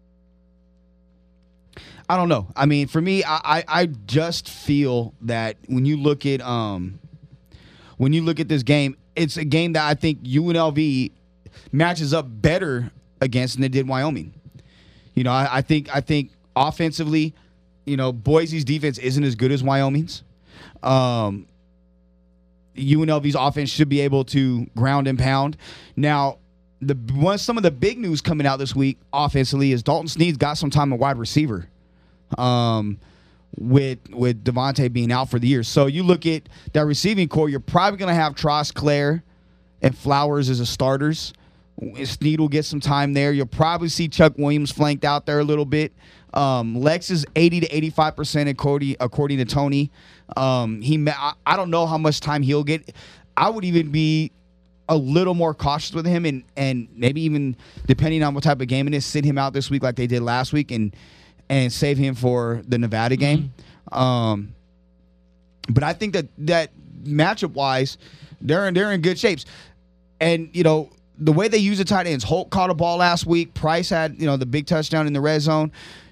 don't know. I mean, for me, I just feel that when you look at this game, it's a game that I think UNLV matches up better against than they did Wyoming. I think offensively, Boise's defense isn't as good as Wyoming's. UNLV's offense should be able to ground and pound. Now, some of the big news coming out this week offensively is Dalton Sneed's got some time at wide receiver. With Devontae being out for the year. So you look at that receiving core, you're probably going to have Tross, Claire, and Flowers as the starters. Sneed will get some time there. You'll probably see Chuck Williams flanked out there a little bit. Lex is 80 to 85% according to Tony. I don't know how much time he'll get. I would even be a little more cautious with him and maybe even, depending on what type of game it is, sit him out this week like they did last week and save him for the Nevada game. But I think that matchup-wise, they're in good shapes. And, the way they use the tight ends, Holt caught a ball last week. Price had, the big touchdown in the red zone.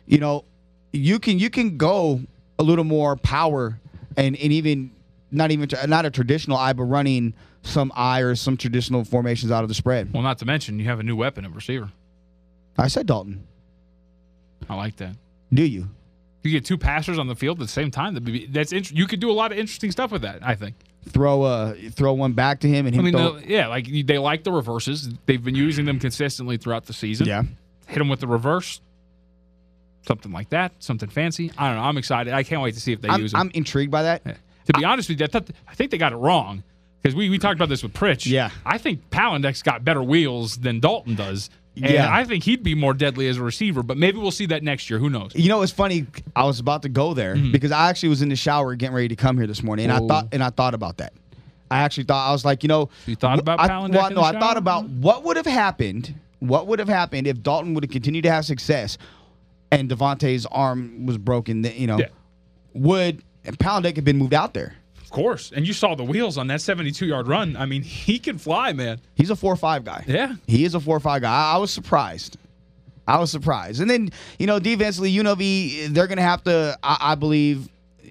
You can go a little more power and even not a traditional eye, but running some eye or some traditional formations out of the spread. Well, not to mention you have a new weapon at receiver. I said Dalton. I like that. Do you? You get two passers on the field at the same time. You could do a lot of interesting stuff with that, I think. Throw one back to him and him. They like the reverses. They've been using them consistently throughout the season. Yeah. Hit them with the reverse. Something like that. Something fancy. I don't know. I'm excited. I can't wait to see if they use them. I'm intrigued by that. Yeah. To be honest with you, I think they got it wrong. Because we talked about this with Pritch. Yeah. I think Palandek's got better wheels than Dalton does. And I think he'd be more deadly as a receiver, but maybe we'll see that next year. Who knows? It's funny. I was about to go there because I actually was in the shower getting ready to come here this morning, and I thought about that. I actually thought, I was like, You thought about Palandek? Well, no, I thought about what would have happened. What would have happened if Dalton would have continued to have success, and Devontae's arm was broken? Would Palandek have been moved out there? Of course. And you saw the wheels on that 72-yard run. I mean, he can fly, man. He's a 4.5 guy. Yeah. He is a 4.5 guy. I was surprised. And then, defensively, UNLV, they're going to have to, I believe,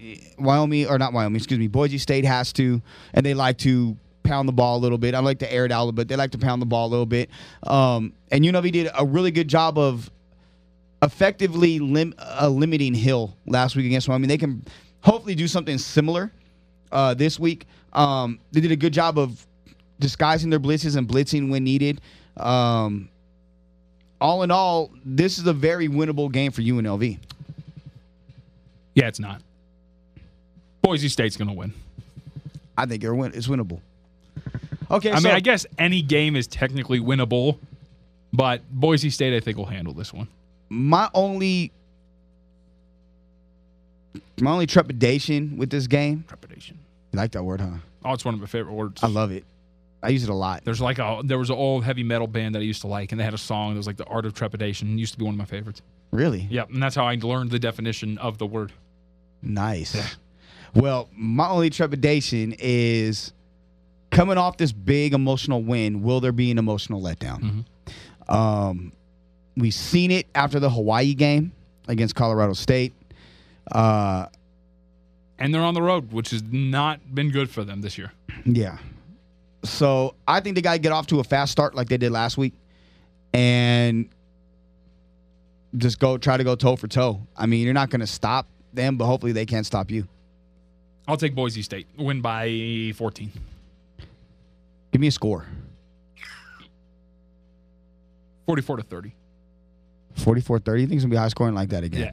Boise State has to, and they like to pound the ball a little bit. I like to air it out a little bit. They like to pound the ball a little bit. And UNLV did a really good job of effectively limiting Hill last week against Wyoming. They can hopefully do something similar this week. They did a good job of disguising their blitzes and blitzing when needed. All in all, this is a very winnable game for UNLV. Yeah, it's not. Boise State's going to win. I think it's winnable. Okay, I guess any game is technically winnable, but Boise State, I think, will handle this one. My only trepidation with this game. Trepidation. You like that word, huh? Oh, it's one of my favorite words. I love it. I use it a lot. There was an old heavy metal band that I used to like, and they had a song that was like The Art of Trepidation. It used to be one of my favorites. Really? Yep, and that's how I learned the definition of the word. Nice. Yeah. Well, my only trepidation is coming off this big emotional win. Will there be an emotional letdown? Mm-hmm. We've seen it after the Hawaii game against Colorado State. And they're on the road, which has not been good for them this year. Yeah. So I think they got to get off to a fast start like they did last week and just try to go toe for toe. I mean, you're not going to stop them, but hopefully they can't stop you. I'll take Boise State. Win by 14. Give me a score. 44-30. 44-30? You think it's going to be high scoring like that again? Yeah.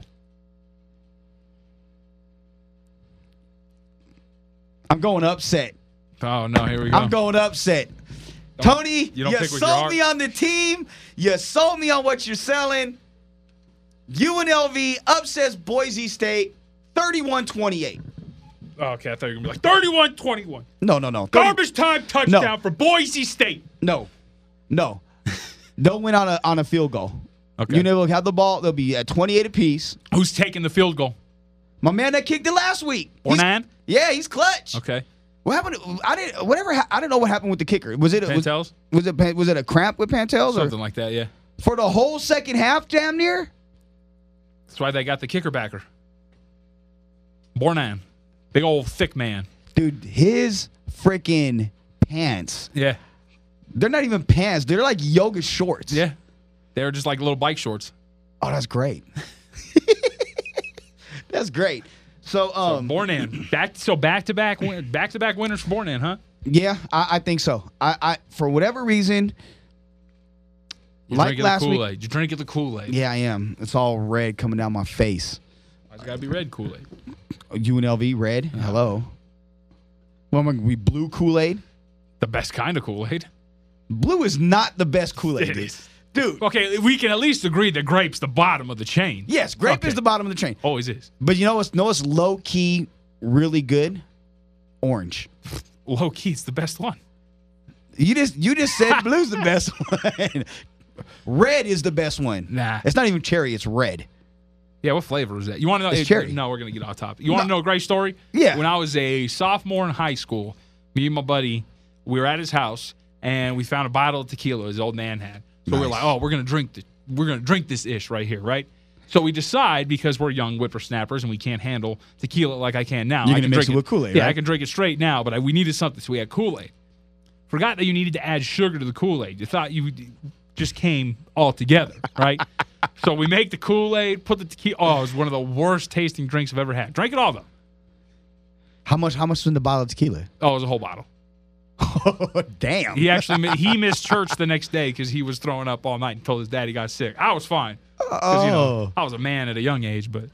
I'm going upset. Oh, no, here we go. I'm going upset. Tony, you sold me on the team. You sold me on what you're selling. UNLV upsets Boise State 31-28. Oh, okay, I thought you were going to be like 31-21. No. Garbage time touchdown for Boise State. No. They'll win on a field goal. Okay. UNLV will have the ball. They'll be at 28 apiece. Who's taking the field goal? My man that kicked it last week. Ornan? Yeah, he's clutch. Okay. What happened? I didn't know what happened with the kicker. Was it Pantels? Was it a cramp with Pantels? Something like that, yeah. For the whole second half, damn near? That's why they got the kicker backer. Bornan. Big old thick man. Dude, his freaking pants. Yeah. They're not even pants. They're like yoga shorts. Yeah. They're just like little bike shorts. Oh, that's great. That's great. So Bornan. Back-to-back winners for Bornan, huh? Yeah, I think so. I for whatever reason, like last week. You're drinking the Kool-Aid. Yeah, I am. It's all red coming down my face. It's got to be red Kool-Aid. UNLV red. Hello. Well, we blue Kool-Aid. The best kind of Kool-Aid. Blue is not the best Kool-Aid. It is. Dude. Okay, we can at least agree that grape's the bottom of the chain. Yes, grape is the bottom of the chain. Always is. But you know what's low-key really good? Orange. Low-key, it's the best one. You just said blue's the best one. Red is the best one. Nah. It's not even cherry, it's red. Yeah, what flavor is that? You want to know? It's cherry. No, we're going to get off topic. You want to know a great story? Yeah. When I was a sophomore in high school, me and my buddy, we were at his house, and we found a bottle of tequila his old man had. So we're like, oh, we're gonna drink this ish right here, right? So we decide, because we're young whippersnappers and we can't handle tequila like I can now. You're gonna mix it with Kool-Aid, yeah, right? I can drink it straight now, but we needed something, so we had Kool-Aid. Forgot that you needed to add sugar to the Kool-Aid. You thought you just came all together, right? So we make the Kool-Aid, put the tequila. Oh, it was one of the worst tasting drinks I've ever had. Drank it all though. How much in the bottle of tequila? Oh, it was a whole bottle. Oh, damn. He missed church the next day because he was throwing up all night and told his dad he got sick. I was fine. Oh. I was a man at a young age, but.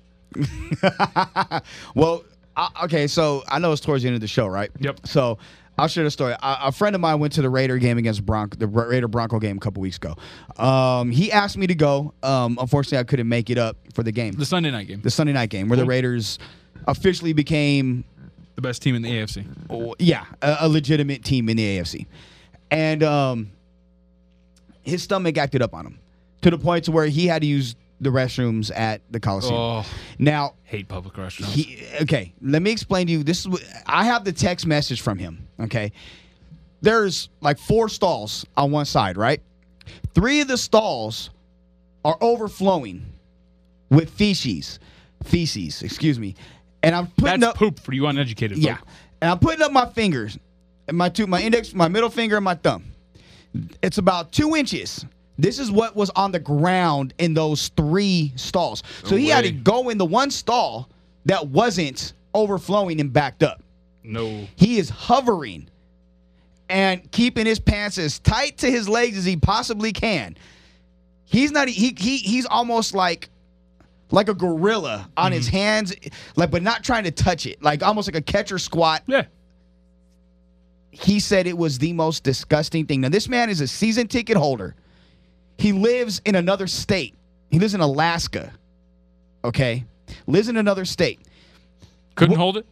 Well, okay, so I know it's towards the end of the show, right? Yep. So I'll share the story. A friend of mine went to the Raider game against the Raider-Bronco game a couple weeks ago. He asked me to go. Unfortunately, I couldn't make it up for the game. The Sunday night game. The Sunday night game where the Raiders officially became the best team in the AFC. Yeah, a legitimate team in the AFC. And his stomach acted up on him to the point to where he had to use the restrooms at the Coliseum. Oh, now, hate public restrooms. Okay, let me explain to you. This is I have the text message from him, okay? There's like 4 stalls on one side, right? 3 of the stalls are overflowing with feces, excuse me. And I'm putting That's up poop for you uneducated yeah. folk. And I'm putting up my fingers, and my index, my middle finger, and my thumb. It's about 2 inches. This is what was on the ground in those 3 stalls. So he had to go in the one stall that wasn't overflowing and backed up. No. He is hovering and keeping his pants as tight to his legs as he possibly can. He's not. He's almost like a gorilla on his hands, but not trying to touch it, like almost like a catcher squat. Yeah. He said it was the most disgusting thing. Now, this man is a season ticket holder. He lives in another state. He lives in Alaska. Okay? Lives in another state. Couldn't hold it?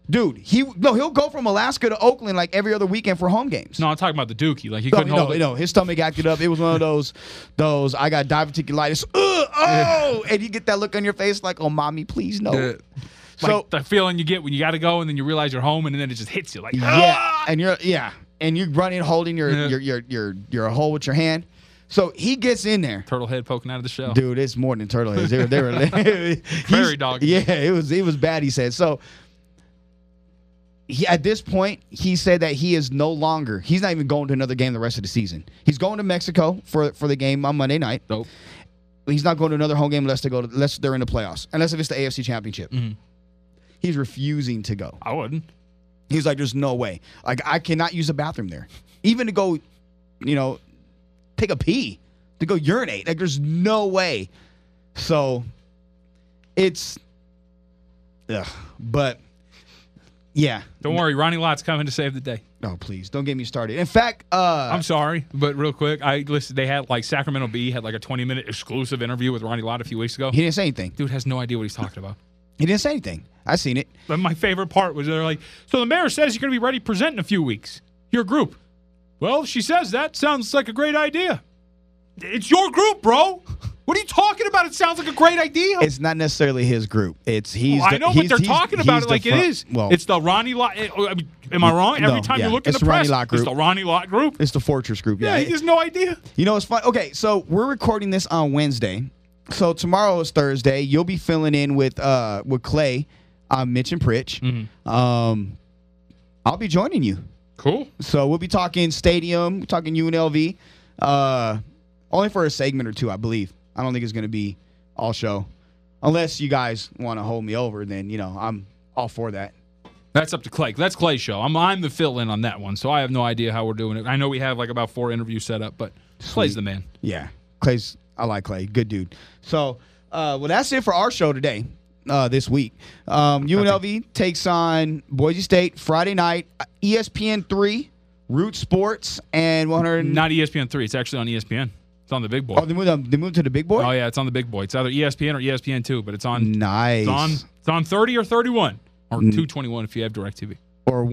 Dude, he'll go from Alaska to Oakland like every other weekend for home games. No, I'm talking about the Dookie. Like he couldn't hold it. No, his stomach acted up. It was one of those I got diverticulitis. And you get that look on your face like, oh, mommy, please no. Like So the feeling you get when you got to go and then you realize you're home and then it just hits you like and you're running holding your hole with your hand. So he gets in there. turtle head poking out of the shell. Dude, it's more than turtle heads. They were Prairie dog. Yeah, it was bad. He said so. At this point, he said that he's not even going to another game the rest of the season. He's going to Mexico for the game on Monday night. Nope. He's not going to another home game unless they're in the playoffs, unless if it's the AFC Championship. Mm-hmm. He's refusing to go. I wouldn't. He's like, there's no way. Like, I cannot use a bathroom there, even to go, take a pee, to go urinate. Like, there's no way. So, but. Yeah. Don't worry, Ronnie Lott's coming to save the day. Oh, please. Don't get me started. In fact, I'm sorry, but real quick, I listened. They had Sacramento Bee had like a 20-minute exclusive interview with Ronnie Lott a few weeks ago. He didn't say anything. Dude has no idea what he's talking about. He didn't say anything. I seen it. But my favorite part was they're like, so the mayor says you're going to be ready to present in a few weeks. Your group. Well, if she says that, sounds like a great idea. It's your group, bro. What are you talking about? It sounds like a great idea. It's not necessarily his group. I know, but they're talking about it like it is. Well, it's the Ronnie Lott. Am I wrong? Every time you look in the press, it's the Ronnie Lott group. It's the Fortress group. Yeah, he has no idea. It's fun. Okay, so we're recording this on Wednesday. So tomorrow is Thursday. You'll be filling in with Clay, Mitch and Pritch. Mm-hmm. I'll be joining you. Cool. So we'll be talking stadium, we're talking UNLV, only for a segment or two, I believe. I don't think it's going to be all show. Unless you guys want to hold me over, then, I'm all for that. That's up to Clay. That's Clay's show. I'm the fill-in on that one, so I have no idea how we're doing it. I know we have like about 4 interviews set up, but Clay's the man. Yeah. I like Clay. Good dude. So, that's it for our show today, this week. UNLV takes on Boise State Friday night, ESPN 3, Root Sports, and 100. Not ESPN 3. It's actually on ESPN. It's on the big boy. Oh, they moved to the big boy? Oh, yeah, it's on the big boy. It's either ESPN or ESPN 2, but it's on. Nice. It's on 30 or 31, or 221 if you have DirecTV. Or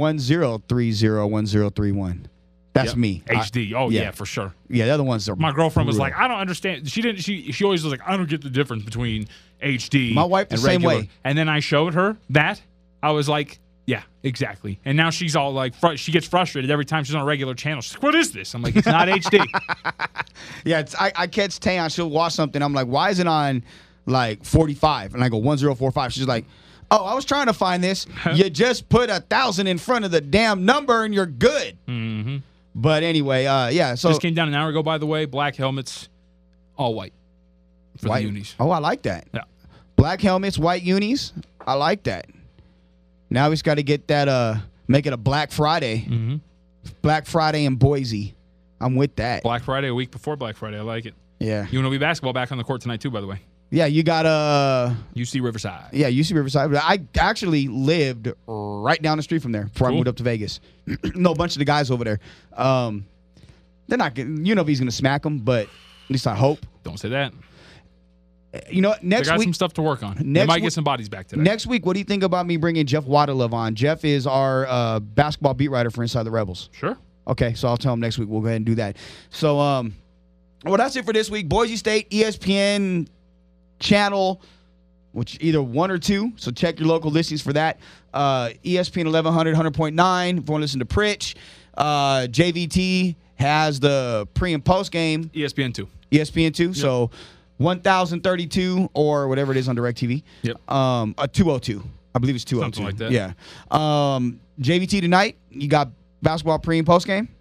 10301031. That's me. HD. Yeah, for sure. Yeah, the other ones are. My girlfriend was like, I don't understand. She didn't. She always was like, I don't get the difference between HD. My wife the and same regular. way. And then I showed her that. I was like, yeah, exactly. And now she's all like, she gets frustrated every time she's on a regular channel. She's like, what is this? I'm like, it's not HD. Yeah, I catch Tayon. She'll watch something. I'm like, why is it on like 45? And I go 1045. She's like, oh, I was trying to find this. You just put 1,000 in front of the damn number and you're good. Mm-hmm. But anyway, yeah. So just came down an hour ago, by the way. Black helmets, all white for white. The unis. Oh, I like that. Yeah. Black helmets, white unis. I like that. Now we just got to get that, make it a Black Friday. Mm-hmm. Black Friday in Boise. I'm with that. Black Friday, a week before Black Friday. I like it. Yeah. UNLV basketball back on the court tonight, too, by the way. Yeah, you got UC Riverside. Yeah, UC Riverside. I actually lived right down the street from there before I moved up to Vegas. No, a bunch of the guys over there. They're not getting, UNLV's going to smack them, but at least I hope. Don't say that. Next they got week, some stuff to work on. They might get some bodies back today. Next week, what do you think about me bringing Jeff Waterlove on? Jeff is our basketball beat writer for Inside the Rebels. Sure. Okay, so I'll tell him next week. We'll go ahead and do that. So, well, that's it for this week. Boise State, ESPN channel, which either 1 or 2. So check your local listings for that. ESPN 1100, 100.9. If you want to listen to Pritch, JVT has the pre and post game. ESPN 2. ESPN 2. Yep. So 1032 or whatever it is on DirecTV. Yep. A 202. I believe it's 202. Something like that. Yeah. JVT tonight, you got basketball pre and post game?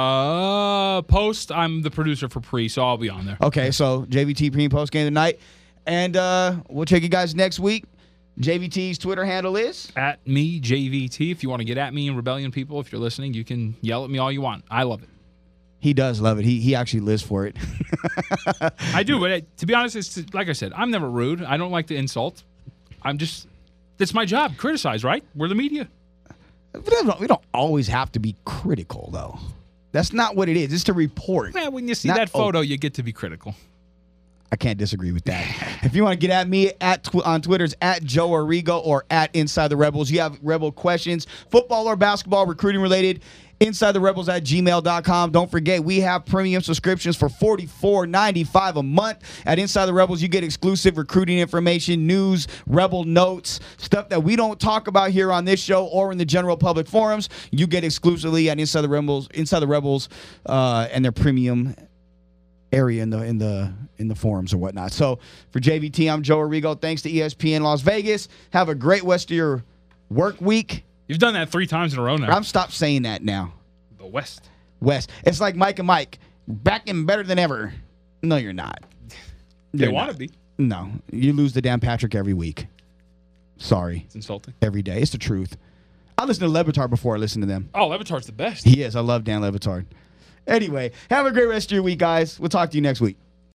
Post, I'm the producer for pre, so I'll be on there. Okay, so JVT pre and post game tonight. And we'll check you guys next week. JVT's Twitter handle is? At me, JVT. If you want to get at me and Rebellion people, if you're listening, you can yell at me all you want. I love it. He does love it. He actually lives for it. I do, but to be honest, it's like I said, I'm never rude. I don't like to insult. It's my job. Criticize, right? We're the media. We don't always have to be critical, though. That's not what it is. It's to report. Yeah, when you see that photo, you get to be critical. I can't disagree with that. If you want to get at me on Twitter's at Joe Arrigo or at Inside the Rebels. You have Rebel questions, football or basketball, recruiting related. InsideTheRebels@gmail.com. Don't forget, we have premium subscriptions for $44.95 a month. At Inside the Rebels, you get exclusive recruiting information, news, Rebel notes, stuff that we don't talk about here on this show or in the general public forums. You get exclusively at Inside the Rebels, and their premium area in the forums or whatnot. So for JVT, I'm Joe Arrigo. Thanks to ESPN Las Vegas. Have a great rest of your work week. You've done that 3 times in a row now. I'm stopped saying that now. The West. It's like Mike and Mike. Back and better than ever. No, you're not. They want to be. No. You lose to Dan Patrick every week. Sorry. It's insulting. Every day. It's the truth. I listen to Le Batard before I listen to them. Oh, Le Batard's the best. He is. I love Dan Le Batard. Anyway, have a great rest of your week, guys. We'll talk to you next week.